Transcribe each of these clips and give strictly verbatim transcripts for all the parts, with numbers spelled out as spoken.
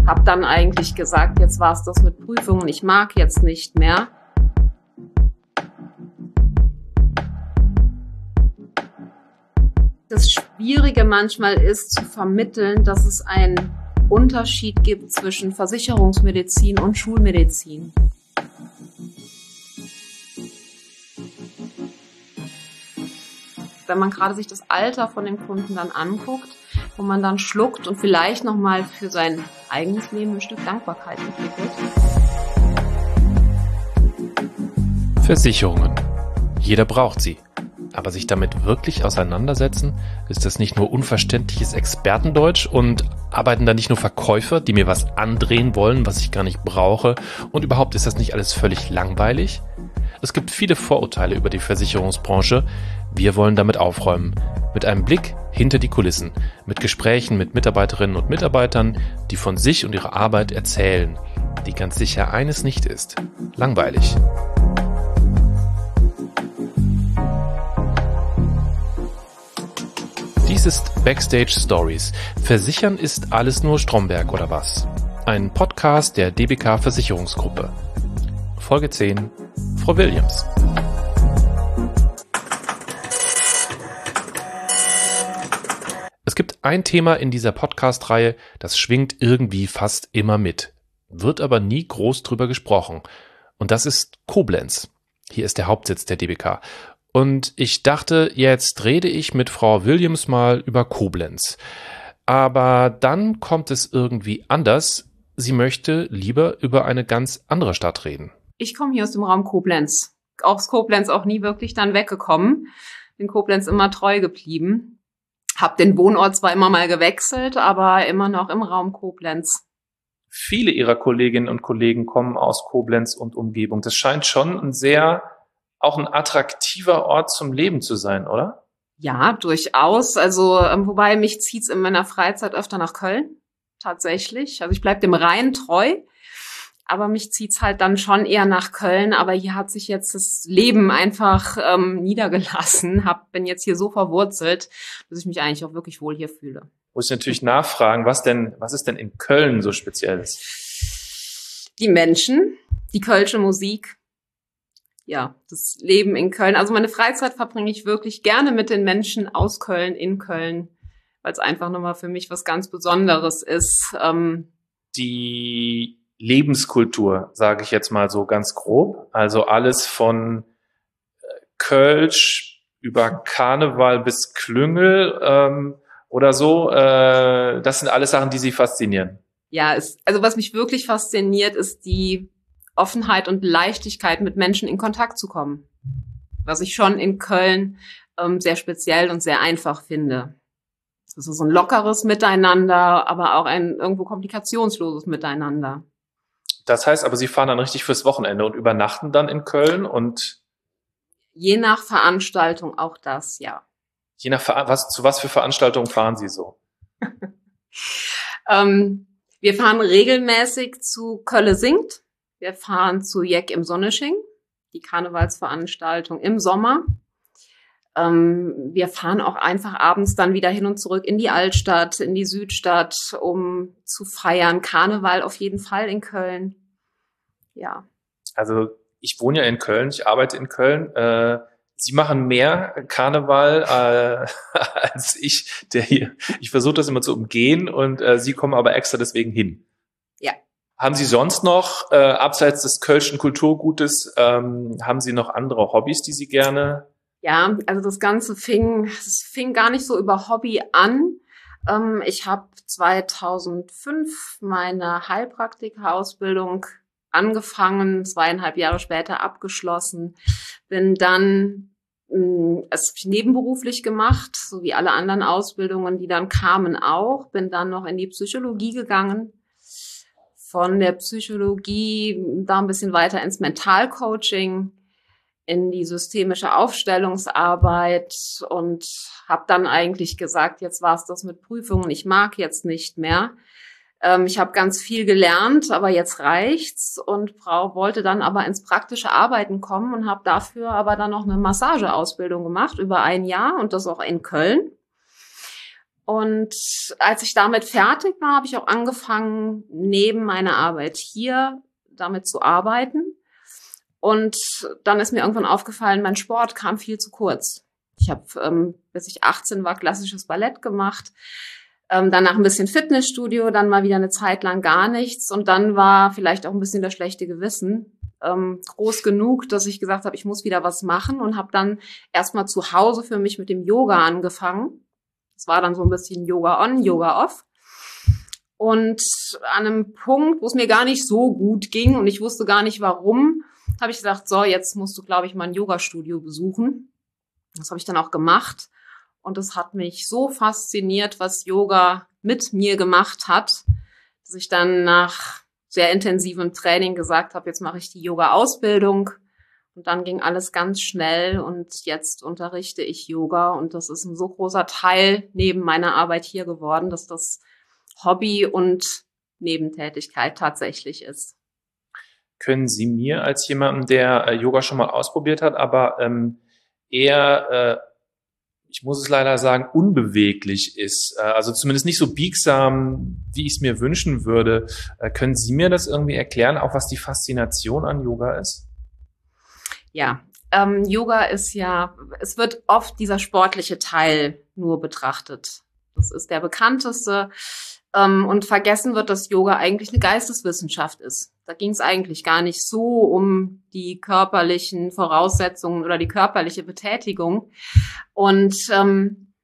Hab dann eigentlich gesagt, jetzt war es das mit Prüfungen, ich mag jetzt nicht mehr. Das Schwierige manchmal ist zu vermitteln, dass es einen Unterschied gibt zwischen Versicherungsmedizin und Schulmedizin. Wenn man gerade sich das Alter von dem Kunden dann anguckt, wo man dann schluckt und vielleicht nochmal für sein eigenes Leben ein Stück Dankbarkeit entwickelt. Versicherungen. Jeder braucht sie. Aber sich damit wirklich auseinandersetzen, ist das nicht nur unverständliches Expertendeutsch und arbeiten da nicht nur Verkäufer, die mir was andrehen wollen, was ich gar nicht brauche, und überhaupt ist das nicht alles völlig langweilig? Es gibt viele Vorurteile über die Versicherungsbranche. Wir wollen damit aufräumen. Mit einem Blick hinter die Kulissen, mit Gesprächen mit Mitarbeiterinnen und Mitarbeitern, die von sich und ihrer Arbeit erzählen, die ganz sicher eines nicht ist: langweilig. Dies ist Backstage Stories. Versichern ist alles nur Stromberg oder was? Ein Podcast der D B K Versicherungsgruppe. Folge zehn. Frau Williams. Es gibt ein Thema in dieser Podcast-Reihe, das schwingt irgendwie fast immer mit, wird aber nie groß drüber gesprochen. Und das ist Koblenz. Hier ist der Hauptsitz der D B K. Und ich dachte, jetzt rede ich mit Frau Williams mal über Koblenz. Aber dann kommt es irgendwie anders. Sie möchte lieber über eine ganz andere Stadt reden. Ich komme hier aus dem Raum Koblenz. Aus Koblenz auch nie wirklich dann weggekommen. Bin Koblenz immer treu geblieben. Hab den Wohnort zwar immer mal gewechselt, aber immer noch im Raum Koblenz. Viele Ihrer Kolleginnen und Kollegen kommen aus Koblenz und Umgebung. Das scheint schon ein sehr, auch ein attraktiver Ort zum Leben zu sein, oder? Ja, durchaus. Also, ähm, wobei mich zieht's in meiner Freizeit öfter nach Köln. Tatsächlich. Also ich bleib dem Rhein treu. Aber mich zieht's halt dann schon eher nach Köln. Aber hier hat sich jetzt das Leben einfach ähm, niedergelassen. Hab, bin jetzt hier so verwurzelt, dass ich mich eigentlich auch wirklich wohl hier fühle. Muss ich natürlich nachfragen, was denn, was ist denn in Köln so Spezielles? Die Menschen, die kölsche Musik, ja, das Leben in Köln. Also meine Freizeit verbringe ich wirklich gerne mit den Menschen aus Köln, in Köln, weil es einfach nochmal für mich was ganz Besonderes ist. Ähm, die Lebenskultur, sage ich jetzt mal so ganz grob. Also alles von Kölsch über Karneval bis Klüngel ähm, oder so. Äh, das sind alles Sachen, die Sie faszinieren. Ja, es, also was mich wirklich fasziniert, ist die Offenheit und Leichtigkeit, mit Menschen in Kontakt zu kommen. Was ich schon in Köln ähm, sehr speziell und sehr einfach finde. Das ist so ein lockeres Miteinander, aber auch ein irgendwo komplikationsloses Miteinander. Das heißt aber, Sie fahren dann richtig fürs Wochenende und übernachten dann in Köln und? Je nach Veranstaltung auch das, ja. Je nach, was, zu was für Veranstaltungen fahren Sie so? ähm, wir fahren regelmäßig zu Kölle singt. Wir fahren zu Jeck im Sonnesching, die Karnevalsveranstaltung im Sommer. Ähm, wir fahren auch einfach abends dann wieder hin und zurück in die Altstadt, in die Südstadt, um zu feiern. Karneval auf jeden Fall in Köln. Ja. Also ich wohne ja in Köln, ich arbeite in Köln. Äh, Sie machen mehr Karneval äh, als ich, der hier. Ich versuche das immer zu umgehen und äh, Sie kommen aber extra deswegen hin. Ja. Haben Sie sonst noch, äh, abseits des kölschen Kulturgutes, ähm, haben Sie noch andere Hobbys, die Sie gerne? Ja, also das Ganze fing, es fing gar nicht so über Hobby an. Ähm, ich habe zweitausendfünf meine Heilpraktika-Ausbildung angefangen, zweieinhalb Jahre später abgeschlossen, bin dann mh, es nebenberuflich gemacht, so wie alle anderen Ausbildungen, die dann kamen auch, bin dann noch in die Psychologie gegangen, von der Psychologie da ein bisschen weiter ins Mentalcoaching, in die systemische Aufstellungsarbeit und habe dann eigentlich gesagt, jetzt war es das mit Prüfungen, ich mag jetzt nicht mehr. Ähm, ich habe ganz viel gelernt, aber jetzt reicht's und brauch, wollte dann aber ins praktische Arbeiten kommen und habe dafür aber dann noch eine Massageausbildung gemacht über ein Jahr und das auch in Köln. Und als ich damit fertig war, habe ich auch angefangen, neben meiner Arbeit hier damit zu arbeiten. Und dann ist mir irgendwann aufgefallen, mein Sport kam viel zu kurz. Ich habe, ähm, bis ich achtzehn war, klassisches Ballett gemacht. Ähm, danach ein bisschen Fitnessstudio, dann mal wieder eine Zeit lang gar nichts. Und dann war vielleicht auch ein bisschen das schlechte Gewissen ähm, groß genug, dass ich gesagt habe, ich muss wieder was machen. Und habe dann erstmal zu Hause für mich mit dem Yoga angefangen. Das war dann so ein bisschen Yoga on, Yoga off. Und an einem Punkt, wo es mir gar nicht so gut ging und ich wusste gar nicht warum, habe ich gesagt, so, jetzt musst du, glaube ich, mal ein Yoga-Studio besuchen. Das habe ich dann auch gemacht. Und es hat mich so fasziniert, was Yoga mit mir gemacht hat, dass ich dann nach sehr intensivem Training gesagt habe, jetzt mache ich die Yoga-Ausbildung. Und dann ging alles ganz schnell und jetzt unterrichte ich Yoga. Und das ist ein so großer Teil neben meiner Arbeit hier geworden, dass das Hobby und Nebentätigkeit tatsächlich ist. Können Sie mir als jemandem, der äh, Yoga schon mal ausprobiert hat, aber ähm, eher, äh, ich muss es leider sagen, unbeweglich ist, äh, also zumindest nicht so biegsam, wie ich es mir wünschen würde, äh, können Sie mir das irgendwie erklären, auch was die Faszination an Yoga ist? Ja, ähm, Yoga ist ja, es wird oft dieser sportliche Teil nur betrachtet. Das ist der bekannteste. Ähm, und vergessen wird, dass Yoga eigentlich eine Geisteswissenschaft ist. Da ging es eigentlich gar nicht so um die körperlichen Voraussetzungen oder die körperliche Betätigung. Und ähm,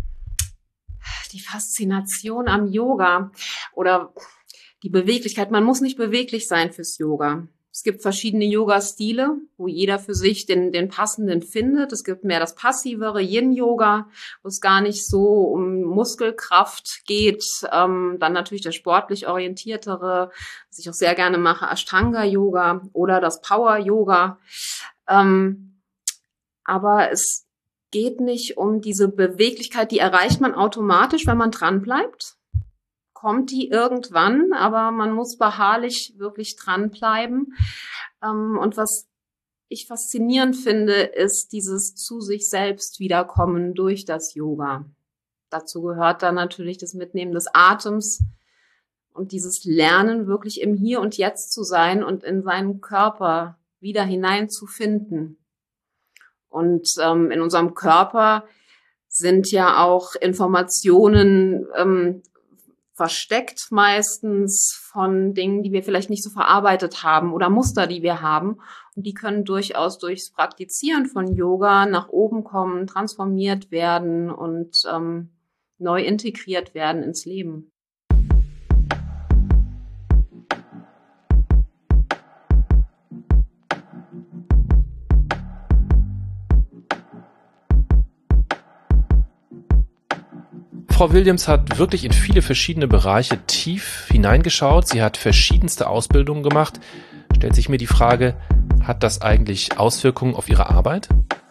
die Faszination am Yoga oder die Beweglichkeit, man muss nicht beweglich sein fürs Yoga. Es gibt verschiedene Yoga-Stile, wo jeder für sich den, den passenden findet. Es gibt mehr das passivere Yin-Yoga, wo es gar nicht so um Muskelkraft geht. Ähm, dann natürlich das sportlich orientiertere, was ich auch sehr gerne mache, Ashtanga-Yoga oder das Power-Yoga. Ähm, aber es geht nicht um diese Beweglichkeit, die erreicht man automatisch, wenn man dran bleibt. Kommt die irgendwann, aber man muss beharrlich wirklich dranbleiben. Und was ich faszinierend finde, ist dieses zu sich selbst wiederkommen durch das Yoga. Dazu gehört dann natürlich das Mitnehmen des Atems und dieses Lernen, wirklich im Hier und Jetzt zu sein und in seinen Körper wieder hineinzufinden. Und ähm, in unserem Körper sind ja auch Informationen ähm, versteckt meistens von Dingen, die wir vielleicht nicht so verarbeitet haben oder Muster, die wir haben. Und die können durchaus durchs Praktizieren von Yoga nach oben kommen, transformiert werden und ähm, neu integriert werden ins Leben. Frau Williams hat wirklich in viele verschiedene Bereiche tief hineingeschaut. Sie hat verschiedenste Ausbildungen gemacht. Stellt sich mir die Frage, hat das eigentlich Auswirkungen auf Ihre Arbeit?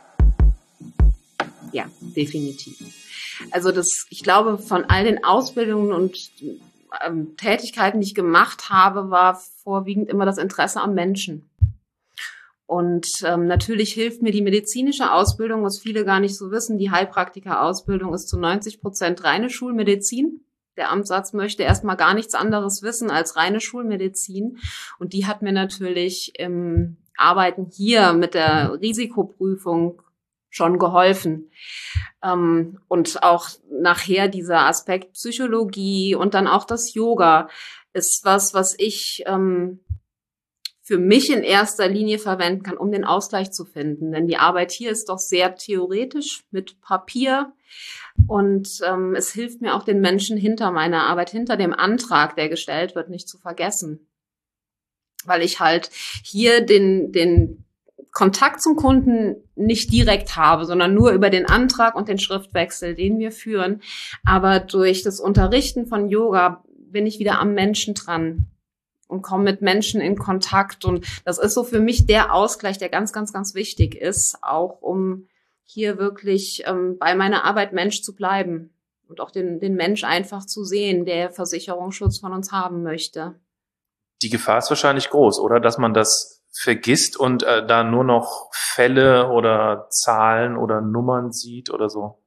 Ja, definitiv. Also das, ich glaube, von all den Ausbildungen und ähm, Tätigkeiten, die ich gemacht habe, war vorwiegend immer das Interesse am Menschen. Und ähm, natürlich hilft mir die medizinische Ausbildung, was viele gar nicht so wissen. Die Heilpraktiker-Ausbildung ist zu neunzig Prozent reine Schulmedizin. Der Amtsarzt möchte erstmal gar nichts anderes wissen als reine Schulmedizin. Und die hat mir natürlich im Arbeiten hier mit der Risikoprüfung schon geholfen. Ähm, und auch nachher dieser Aspekt Psychologie und dann auch das Yoga ist was, was ich ähm, für mich in erster Linie verwenden kann, um den Ausgleich zu finden. Denn die Arbeit hier ist doch sehr theoretisch mit Papier und ähm, es hilft mir auch, den Menschen hinter meiner Arbeit, hinter dem Antrag, der gestellt wird, nicht zu vergessen. Weil ich halt hier den, den Kontakt zum Kunden nicht direkt habe, sondern nur über den Antrag und den Schriftwechsel, den wir führen. Aber durch das Unterrichten von Yoga bin ich wieder am Menschen dran und komme mit Menschen in Kontakt. Und das ist so für mich der Ausgleich, der ganz, ganz, ganz wichtig ist, auch um hier wirklich ähm, bei meiner Arbeit Mensch zu bleiben und auch den, den Mensch einfach zu sehen, der Versicherungsschutz von uns haben möchte. Die Gefahr ist wahrscheinlich groß, oder? Dass man das vergisst und äh, da nur noch Fälle oder Zahlen oder Nummern sieht oder so.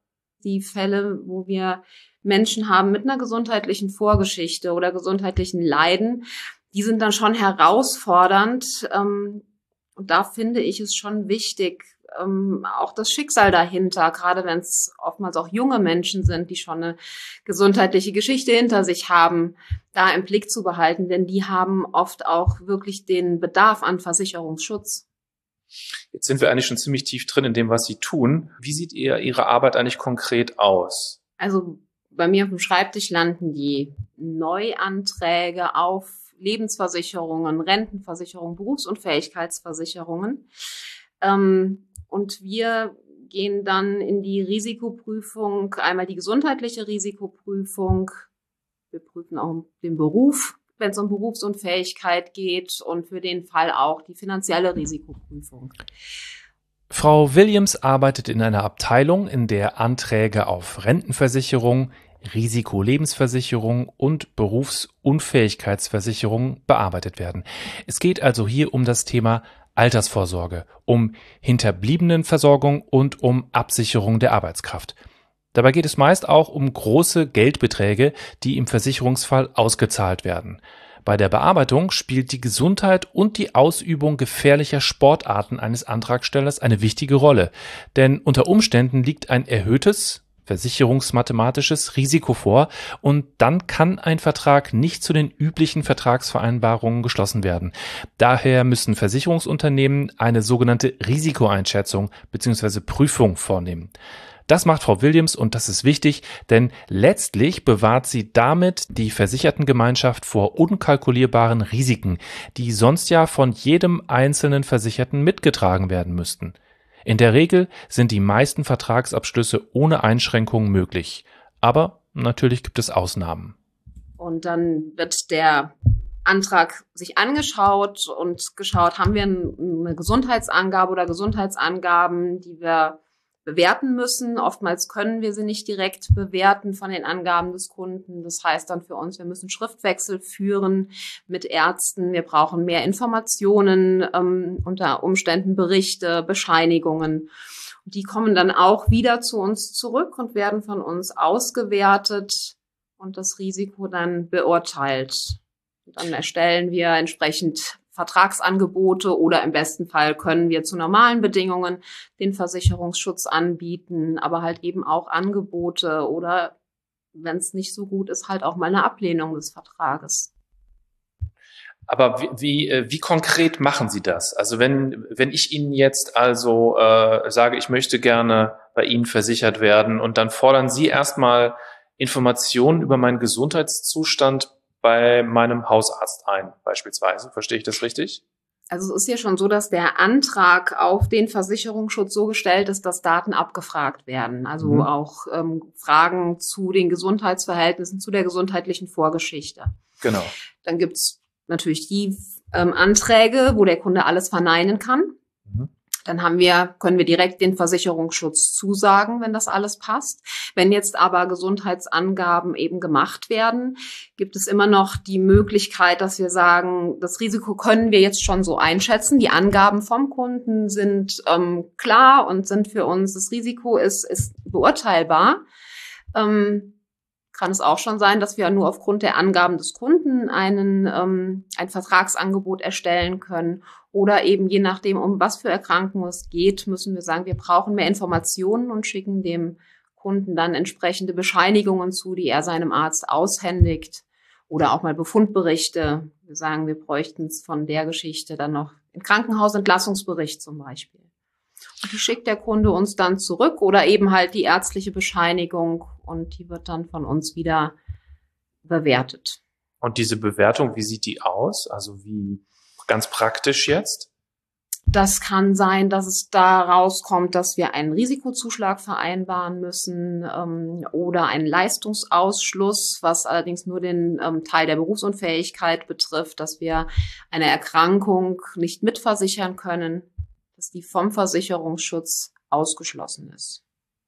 die Fälle, wo wir Menschen haben mit einer gesundheitlichen Vorgeschichte oder gesundheitlichen Leiden, die sind dann schon herausfordernd. Und da finde ich es schon wichtig, auch das Schicksal dahinter, gerade wenn es oftmals auch junge Menschen sind, die schon eine gesundheitliche Geschichte hinter sich haben, da im Blick zu behalten, denn die haben oft auch wirklich den Bedarf an Versicherungsschutz. Jetzt sind wir eigentlich schon ziemlich tief drin in dem, was Sie tun. Wie sieht ihr, Ihre Arbeit eigentlich konkret aus? Also bei mir auf dem Schreibtisch landen die Neuanträge auf Lebensversicherungen, Rentenversicherungen, Berufsunfähigkeitsversicherungen. Ähm, Und wir gehen dann in die Risikoprüfung, einmal die gesundheitliche Risikoprüfung. Wir prüfen auch den Beruf, wenn es um Berufsunfähigkeit geht, und für den Fall auch die finanzielle Risikoprüfung. Frau Williams arbeitet in einer Abteilung, in der Anträge auf Rentenversicherung, Risikolebensversicherung und Berufsunfähigkeitsversicherung bearbeitet werden. Es geht also hier um das Thema Altersvorsorge, um Hinterbliebenenversorgung und um Absicherung der Arbeitskraft. Dabei geht es meist auch um große Geldbeträge, die im Versicherungsfall ausgezahlt werden. Bei der Bearbeitung spielt die Gesundheit und die Ausübung gefährlicher Sportarten eines Antragstellers eine wichtige Rolle, denn unter Umständen liegt ein erhöhtes versicherungsmathematisches Risiko vor und dann kann ein Vertrag nicht zu den üblichen Vertragsvereinbarungen geschlossen werden. Daher müssen Versicherungsunternehmen eine sogenannte Risikoeinschätzung bzw. Prüfung vornehmen. Das macht Frau Williams und das ist wichtig, denn letztlich bewahrt sie damit die Versichertengemeinschaft vor unkalkulierbaren Risiken, die sonst ja von jedem einzelnen Versicherten mitgetragen werden müssten. In der Regel sind die meisten Vertragsabschlüsse ohne Einschränkungen möglich. Aber natürlich gibt es Ausnahmen. Und dann wird der Antrag sich angeschaut und geschaut, haben wir eine Gesundheitsangabe oder Gesundheitsangaben, die wir bewerten müssen. Oftmals können wir sie nicht direkt bewerten von den Angaben des Kunden. Das heißt dann für uns, wir müssen Schriftwechsel führen mit Ärzten. Wir brauchen mehr Informationen, ähm, unter Umständen Berichte, Bescheinigungen. Und die kommen dann auch wieder zu uns zurück und werden von uns ausgewertet und das Risiko dann beurteilt. Und dann erstellen wir entsprechend Vertragsangebote oder im besten Fall können wir zu normalen Bedingungen den Versicherungsschutz anbieten, aber halt eben auch Angebote oder, wenn es nicht so gut ist, halt auch mal eine Ablehnung des Vertrages. Aber wie, wie, wie konkret machen Sie das? Also wenn, wenn ich Ihnen jetzt also äh, sage, ich möchte gerne bei Ihnen versichert werden und dann fordern Sie erstmal Informationen über meinen Gesundheitszustand bei meinem Hausarzt ein, beispielsweise. Verstehe ich das richtig? Also es ist ja schon so, dass der Antrag auf den Versicherungsschutz so gestellt ist, dass Daten abgefragt werden. Also mhm. auch ähm, Fragen zu den Gesundheitsverhältnissen, zu der gesundheitlichen Vorgeschichte. Genau. Dann gibt's natürlich die ähm, Anträge, wo der Kunde alles verneinen kann. Mhm. Dann haben wir, können wir direkt den Versicherungsschutz zusagen, wenn das alles passt. Wenn jetzt aber Gesundheitsangaben eben gemacht werden, gibt es immer noch die Möglichkeit, dass wir sagen, das Risiko können wir jetzt schon so einschätzen. Die Angaben vom Kunden sind ähm, klar und sind für uns, das Risiko ist, ist beurteilbar. Ähm, kann es auch schon sein, dass wir nur aufgrund der Angaben des Kunden einen, ähm, ein Vertragsangebot erstellen können. Oder eben je nachdem, um was für Erkrankungen es geht, müssen wir sagen, wir brauchen mehr Informationen und schicken dem Kunden dann entsprechende Bescheinigungen zu, die er seinem Arzt aushändigt. Oder auch mal Befundberichte. Wir sagen, wir bräuchten es von der Geschichte dann noch im Krankenhausentlassungsbericht zum Beispiel. Und die schickt der Kunde uns dann zurück oder eben halt die ärztliche Bescheinigung und die wird dann von uns wieder bewertet. Und diese Bewertung, wie sieht die aus? Also wie ganz praktisch jetzt? Das kann sein, dass es da rauskommt, dass wir einen Risikozuschlag vereinbaren müssen ähm, oder einen Leistungsausschluss, was allerdings nur den ähm, Teil der Berufsunfähigkeit betrifft, dass wir eine Erkrankung nicht mitversichern können, dass die vom Versicherungsschutz ausgeschlossen ist.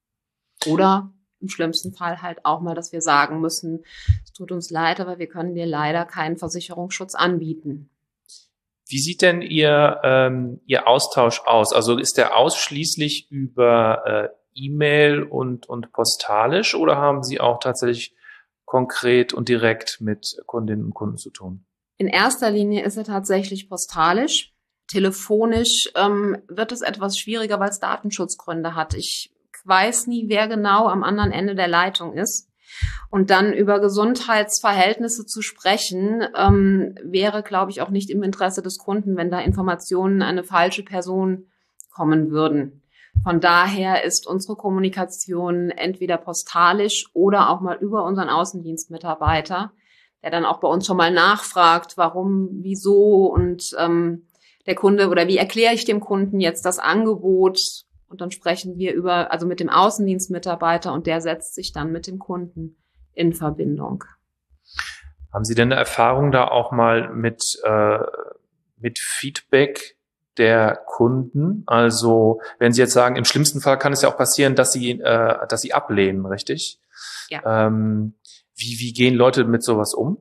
Oder im schlimmsten Fall halt auch mal, dass wir sagen müssen, es tut uns leid, aber wir können dir leider keinen Versicherungsschutz anbieten. Wie sieht denn Ihr, ähm, Ihr Austausch aus? Also ist der ausschließlich über äh, E-Mail und, und postalisch oder haben Sie auch tatsächlich konkret und direkt mit Kundinnen und Kunden zu tun? In erster Linie ist er tatsächlich postalisch. Telefonisch ähm, wird es etwas schwieriger, weil es Datenschutzgründe hat. Ich weiß nie, wer genau am anderen Ende der Leitung ist. Und dann über Gesundheitsverhältnisse zu sprechen, ähm, wäre, glaube ich, auch nicht im Interesse des Kunden, wenn da Informationen an eine falsche Person kommen würden. Von daher ist unsere Kommunikation entweder postalisch oder auch mal über unseren Außendienstmitarbeiter, der dann auch bei uns schon mal nachfragt, warum, wieso und ähm, der Kunde oder wie erkläre ich dem Kunden jetzt das Angebot. Und dann sprechen wir über, also mit dem Außendienstmitarbeiter und der setzt sich dann mit dem Kunden in Verbindung. Haben Sie denn eine Erfahrung da auch mal mit, äh, mit Feedback der Kunden? Also wenn Sie jetzt sagen, im schlimmsten Fall kann es ja auch passieren, dass Sie, äh, dass Sie ablehnen, richtig? Ja. Ähm, wie, wie gehen Leute mit sowas um?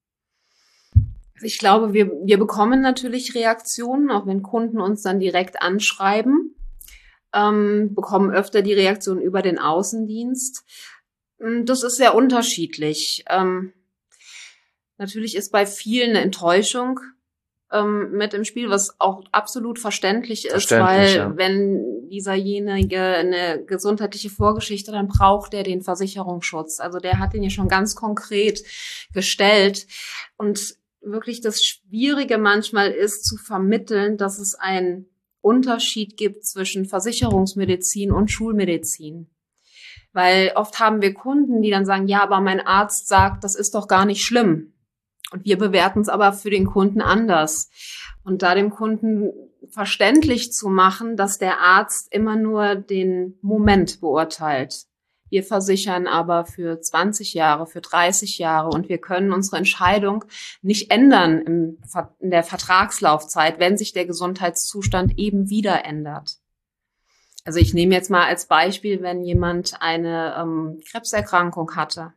Ich glaube, wir, wir bekommen natürlich Reaktionen, auch wenn Kunden uns dann direkt anschreiben, ähm, bekommen öfter die Reaktion über den Außendienst. Das ist sehr unterschiedlich. Ähm, natürlich ist bei vielen eine Enttäuschung ähm, mit im Spiel, was auch absolut verständlich ist, Verständlich, weil ja. wenn dieserjenige eine gesundheitliche Vorgeschichte, dann braucht er den Versicherungsschutz. Also der hat den ja schon ganz konkret gestellt. Und wirklich das Schwierige manchmal ist zu vermitteln, dass es einen Unterschied gibt zwischen Versicherungsmedizin und Schulmedizin. Weil oft haben wir Kunden, die dann sagen, ja, aber mein Arzt sagt, das ist doch gar nicht schlimm. Und wir bewerten es aber für den Kunden anders. Und da dem Kunden verständlich zu machen, dass der Arzt immer nur den Moment beurteilt. Wir versichern aber für zwanzig Jahre, für dreißig Jahre und wir können unsere Entscheidung nicht ändern im, in der Vertragslaufzeit, wenn sich der Gesundheitszustand eben wieder ändert. Also ich nehme jetzt mal als Beispiel, wenn jemand eine ähm, Krebserkrankung hatte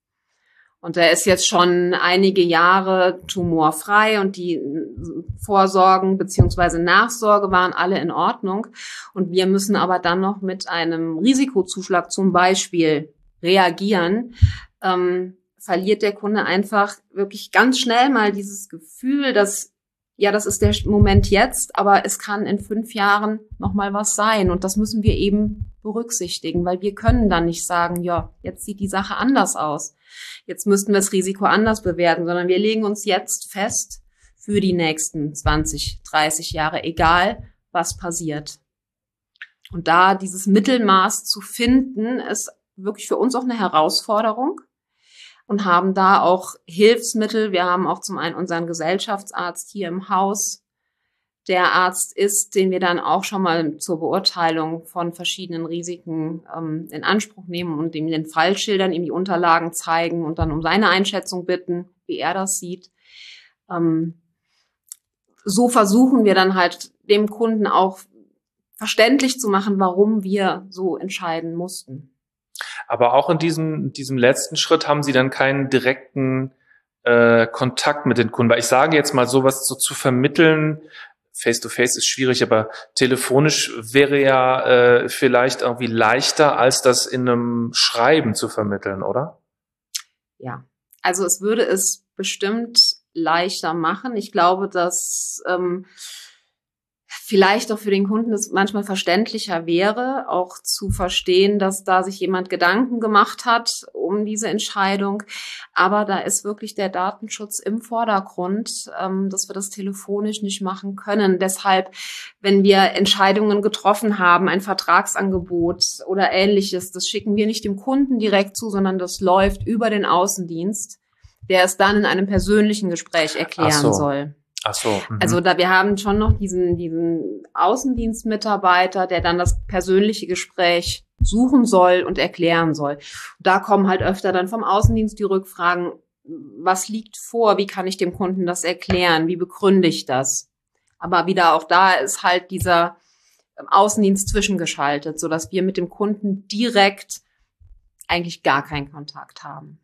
und der ist jetzt schon einige Jahre tumorfrei und die Vorsorgen beziehungsweise Nachsorge waren alle in Ordnung und wir müssen aber dann noch mit einem Risikozuschlag zum Beispiel reagieren, ähm, verliert der Kunde einfach wirklich ganz schnell mal dieses Gefühl, dass ja, das ist der Moment jetzt, aber es kann in fünf Jahren noch mal was sein und das müssen wir eben berücksichtigen, weil wir können dann nicht sagen, ja, jetzt sieht die Sache anders aus. Jetzt müssten wir das Risiko anders bewerten, sondern wir legen uns jetzt fest für die nächsten zwanzig, dreißig Jahre, egal was passiert. Und da dieses Mittelmaß zu finden, ist wirklich für uns auch eine Herausforderung. Und haben da auch Hilfsmittel. Wir haben auch zum einen unseren Gesellschaftsarzt hier im Haus. Der Arzt ist, den wir dann auch schon mal zur Beurteilung von verschiedenen Risiken ähm, in Anspruch nehmen und ihm den Fall schildern, ihm die Unterlagen zeigen und dann um seine Einschätzung bitten, wie er das sieht. Ähm, so versuchen wir dann halt dem Kunden auch verständlich zu machen, warum wir so entscheiden mussten. Aber auch in diesem, diesem letzten Schritt haben Sie dann keinen direkten äh, Kontakt mit den Kunden. Weil ich sage jetzt mal, sowas so zu vermitteln, face-to-face ist schwierig, aber telefonisch wäre ja äh, vielleicht irgendwie leichter, als das in einem Schreiben zu vermitteln, oder? Ja, also es würde es bestimmt leichter machen. Ich glaube, dass ähm, vielleicht auch für den Kunden es manchmal verständlicher wäre, auch zu verstehen, dass da sich jemand Gedanken gemacht hat um diese Entscheidung. Aber da ist wirklich der Datenschutz im Vordergrund, ähm, dass wir das telefonisch nicht machen können. Deshalb, wenn wir Entscheidungen getroffen haben, ein Vertragsangebot oder Ähnliches, das schicken wir nicht dem Kunden direkt zu, sondern das läuft über den Außendienst, der es dann in einem persönlichen Gespräch erklären Ach so. soll. Ach so. Mhm. Also da wir haben schon noch diesen diesen Außendienstmitarbeiter, der dann das persönliche Gespräch suchen soll und erklären soll. Da kommen halt öfter dann vom Außendienst die Rückfragen, was liegt vor, wie kann ich dem Kunden das erklären, wie begründe ich das? Aber wieder auch da ist halt dieser Außendienst zwischengeschaltet, sodass wir mit dem Kunden direkt eigentlich gar keinen Kontakt haben.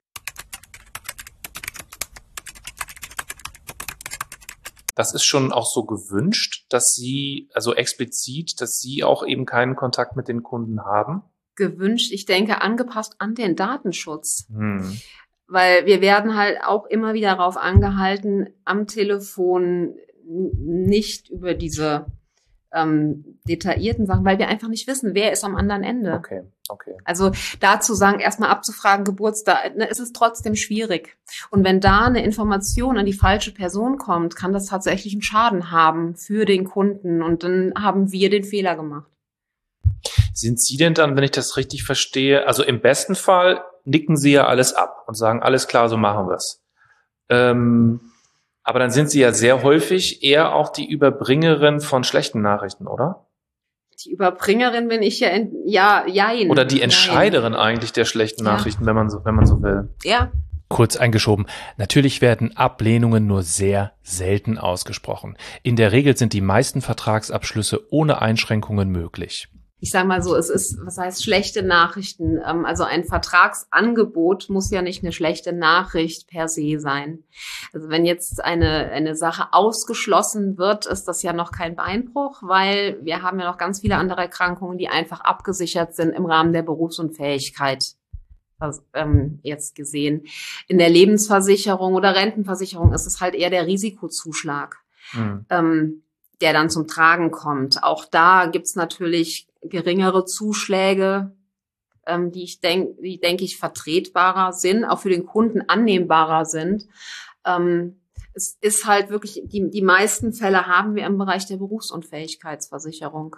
Das ist schon auch so gewünscht, dass Sie, also explizit, dass Sie auch eben keinen Kontakt mit den Kunden haben? gewünscht, ich denke, angepasst an den Datenschutz. Hm. Weil wir werden halt auch immer wieder darauf angehalten, am Telefon nicht über diese ähm, detaillierten Sachen, weil wir einfach nicht wissen, wer ist am anderen Ende. Okay, okay. Also dazu sagen, erstmal abzufragen, Geburtstag, ne, ist es trotzdem schwierig. Und wenn da eine Information an die falsche Person kommt, kann das tatsächlich einen Schaden haben für den Kunden. Und dann haben wir den Fehler gemacht. Sind Sie denn dann, wenn ich das richtig verstehe, also im besten Fall nicken Sie ja alles ab und sagen, alles klar, so machen wir es. Ähm, aber dann sind Sie ja sehr häufig eher auch die Überbringerin von schlechten Nachrichten, oder? Die Überbringerin bin ich ja, in, ja, jein. Oder die Entscheiderin jein. eigentlich der schlechten Ja. Nachrichten, wenn man so, wenn man so will. Ja. Kurz eingeschoben. Natürlich werden Ablehnungen nur sehr selten ausgesprochen. In der Regel sind die meisten Vertragsabschlüsse ohne Einschränkungen möglich. Ich sage mal so, es ist, was heißt schlechte Nachrichten? Also ein Vertragsangebot muss ja nicht eine schlechte Nachricht per se sein. Also wenn jetzt eine, eine Sache ausgeschlossen wird, ist das ja noch kein Beinbruch, weil wir haben ja noch ganz viele andere Erkrankungen, die einfach abgesichert sind im Rahmen der Berufsunfähigkeit. Das, ähm, jetzt gesehen. In der Lebensversicherung oder Rentenversicherung ist es halt eher der Risikozuschlag. Hm. Ähm, der dann zum Tragen kommt. Auch da gibt's natürlich geringere Zuschläge, ähm, die ich denke, die denke ich vertretbarer sind, auch für den Kunden annehmbarer sind. Ähm, es ist halt wirklich, die, die meisten Fälle haben wir im Bereich der Berufsunfähigkeitsversicherung.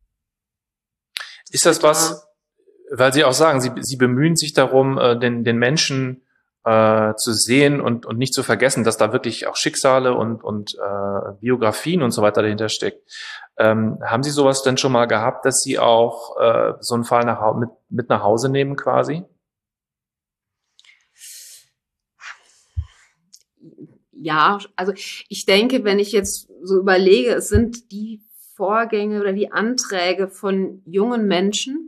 Das ist das was, weil Sie auch sagen, Sie, Sie bemühen sich darum, den, den Menschen Äh, zu sehen und, und nicht zu vergessen, dass da wirklich auch Schicksale und, und äh, Biografien und so weiter dahinter steckt. Ähm, haben Sie sowas denn schon mal gehabt, dass Sie auch äh, so einen Fall nach, mit, mit nach Hause nehmen quasi? Ja, also ich denke, wenn ich jetzt so überlege, es sind die Vorgänge oder die Anträge von jungen Menschen,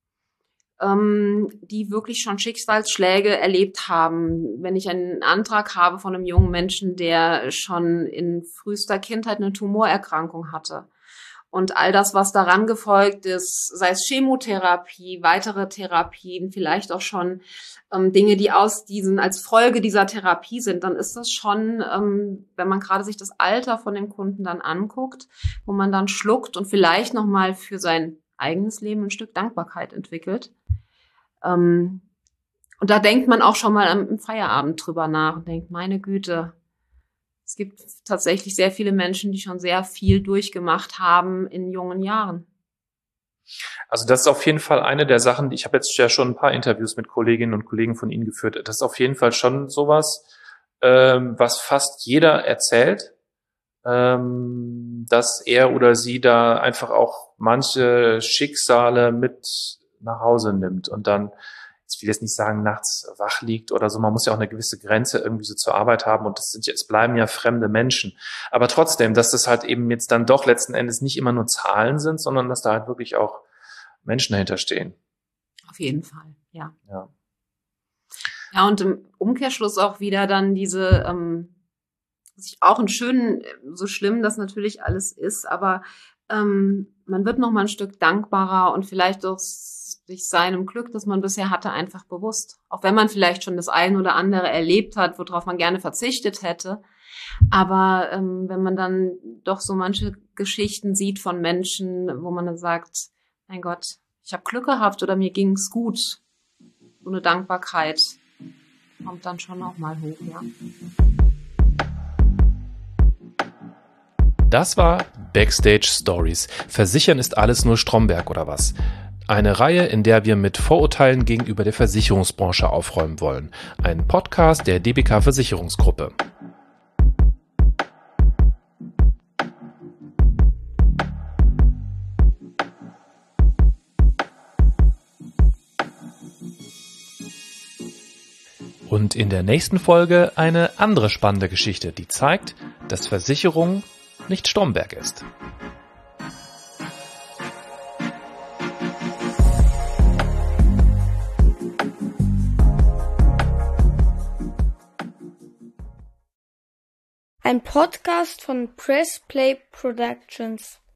die wirklich schon Schicksalsschläge erlebt haben. Wenn ich einen Antrag habe von einem jungen Menschen, der schon in frühester Kindheit eine Tumorerkrankung hatte und all das, was daran gefolgt ist, sei es Chemotherapie, weitere Therapien, vielleicht auch schon ähm, Dinge, die aus diesen, als Folge dieser Therapie sind, dann ist das schon, ähm, wenn man gerade sich das Alter von dem Kunden dann anguckt, wo man dann schluckt und vielleicht nochmal für sein eigenes Leben ein Stück Dankbarkeit entwickelt. Ähm, und da denkt man auch schon mal am Feierabend drüber nach und denkt, meine Güte, es gibt tatsächlich sehr viele Menschen, die schon sehr viel durchgemacht haben in jungen Jahren. Also das ist auf jeden Fall eine der Sachen, ich habe jetzt ja schon ein paar Interviews mit Kolleginnen und Kollegen von Ihnen geführt. Das ist auf jeden Fall schon sowas, ähm, was fast jeder erzählt, ähm, dass er oder sie da einfach auch manche Schicksale mit nach Hause nimmt und dann, ich will jetzt nicht sagen, nachts wach liegt oder so, man muss ja auch eine gewisse Grenze irgendwie so zur Arbeit haben und das sind jetzt bleiben ja fremde Menschen. Aber trotzdem, dass das halt eben jetzt dann doch letzten Endes nicht immer nur Zahlen sind, sondern dass da halt wirklich auch Menschen dahinter stehen. Auf jeden Fall, ja. Ja, ja und im Umkehrschluss auch wieder dann diese, ähm, auch einen schönen, so schlimm das natürlich alles ist, aber ähm, man wird noch mal ein Stück dankbarer und vielleicht auch sich seinem Glück, das man bisher hatte, einfach bewusst. Auch wenn man vielleicht schon das ein oder andere erlebt hat, worauf man gerne verzichtet hätte. Aber ähm, wenn man dann doch so manche Geschichten sieht von Menschen, wo man dann sagt, mein Gott, ich habe Glück gehabt oder mir ging's gut. So eine Dankbarkeit kommt dann schon auch mal hoch, ja. Das war Backstage Stories. Versichern ist alles nur Stromberg oder was? Eine Reihe, in der wir mit Vorurteilen gegenüber der Versicherungsbranche aufräumen wollen. Ein Podcast der D B K Versicherungsgruppe. Und in der nächsten Folge eine andere spannende Geschichte, die zeigt, dass Versicherung nicht Stromberg ist. Ein Podcast von Press Play Productions.